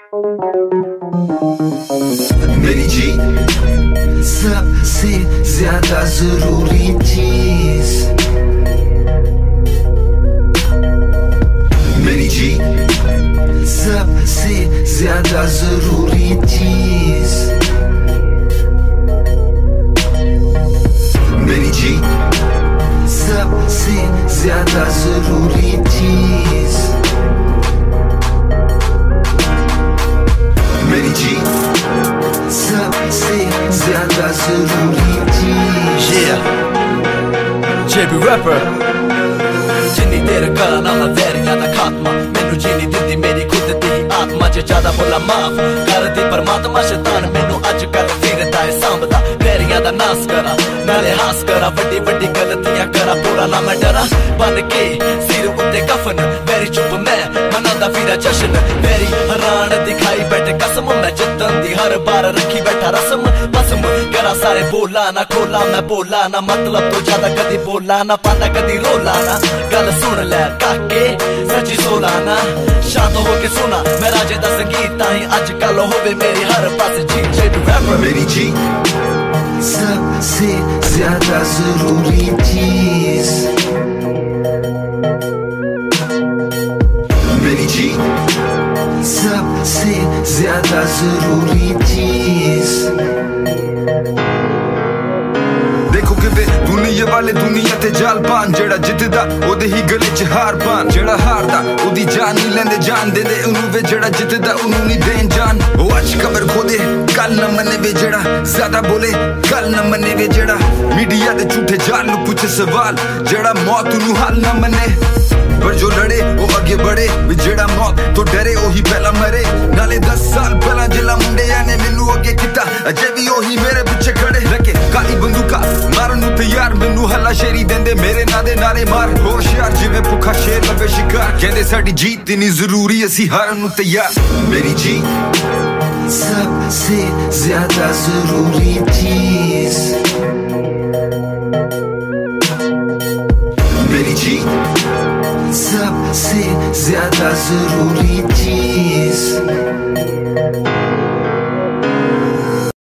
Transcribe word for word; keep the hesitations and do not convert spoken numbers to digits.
मेरी जी सबसे ज्यादा जरूरी चीज, मेरी जी सबसे ज्यादा जरूरी चीज, मेरी जी सबसे ज्यादा जरूरी चीज, मेरी जी सबसे ज्यादा जरूरी चीज। Yeah, J B Rapper। जिन्नी देर करा ना मैं वैरियां दा खात्मा, मैनू जीनी दिंदी मेरी खुद दी आत्मा। जे ज्यादा बोला माफ कर दी परमात्मा, शैतान मैनू अज कल फिरदा है सांभदा। वैरियां दा नास करा नाले हास करा, वड्डी वड्डी गलतियां करा पूरा ना मैं डरा। बन के सिर उत्ते कफन वैरी चुप मैं मनांदा फिरा जश्न। वैरी हैरान दिखाई बैठे कसम, मैं जिद्दन दी हर बार रखी बैठा रसम। पसम करा सारे बोला ना खोला मैं बोला ना, मतलब तो ज्यादा कदी बोला ना पांदा कदी रोला ना। गल सुन ले काके सच्ची सोला ना, शांत होके सुना मैं राजे दा संगीत ताई अज कल होवे मेरी हर पासे जी। J B Rapper। मेरी जी सबसे ज्यादा जरूरी चीज, मेरी जी सबसे ज्यादा जरूरी चीज। देखो किवे दुनिया वाले दुनिया ते जाल पान, जेड़ा जितदा ओदे ही गले च हार पान। जेड़ा हारदा ओदी जान नहीं लेंदे जान देंदे उन्हू वे, जेड़ा जितदा उन्हू नहीं देन जान। ओ अज खबर खोदे कल न मने वे, जेड़ा ज्यादा बोले कल न मने वे। जेड़ा मीडिया दे झूठे जाल नू पूछे सवाल, जेड़ा मौत नू हाल न मने। पर जो लड़े वो आगे बढ़े, भी जेड़ा मौत तो डरे ओही पहला मरे। नाले दस साल पहला जिला मुंडिया ने मैनू अगे किता, अजे भी ओही मेरे पीछे खड़े। रखे काली बंदूका मारन नू तैयार, मैनू हला शेरी देंदे मेरे ना दे नारे मार। होशियार जिवें भुखा शेर लवे शिकार, कहंदे साडी जीत इन्नी जरूरी असी हारन नू तैयार। मेरी जी सबसे ज्यादा जरूरी चीज, मेरी जी सबसे ज्यादा जरूरी चीज।